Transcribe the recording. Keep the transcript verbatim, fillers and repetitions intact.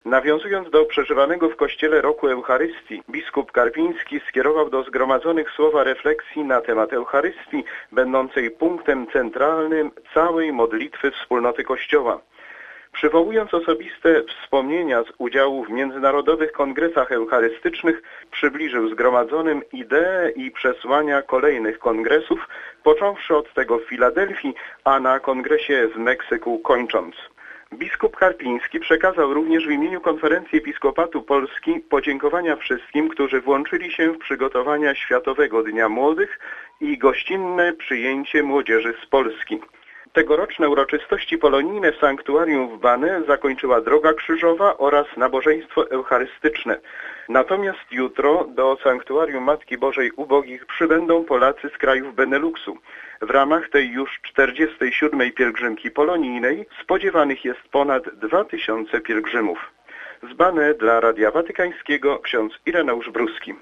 Nawiązując do przeżywanego w Kościele roku Eucharystii, biskup Karpiński skierował do zgromadzonych słowa refleksji na temat Eucharystii, będącej punktem centralnym całej modlitwy wspólnoty Kościoła. Przywołując osobiste wspomnienia z udziału w międzynarodowych kongresach eucharystycznych, przybliżył zgromadzonym idee i przesłania kolejnych kongresów, począwszy od tego w Filadelfii, a na kongresie w Meksyku kończąc. Biskup Karpiński przekazał również w imieniu Konferencji Episkopatu Polski podziękowania wszystkim, którzy włączyli się w przygotowania Światowego Dnia Młodych i gościnne przyjęcie młodzieży z Polski. Tegoroczne uroczystości polonijne w sanktuarium w Bane zakończyła droga krzyżowa oraz nabożeństwo eucharystyczne. Natomiast jutro do sanktuarium Matki Bożej Ubogich przybędą Polacy z krajów Beneluxu. W ramach tej już czterdziestej siódmej pielgrzymki polonijnej spodziewanych jest ponad dwa tysiące pielgrzymów. Z Bane dla Radia Watykańskiego ksiądz Ireneusz Bruski.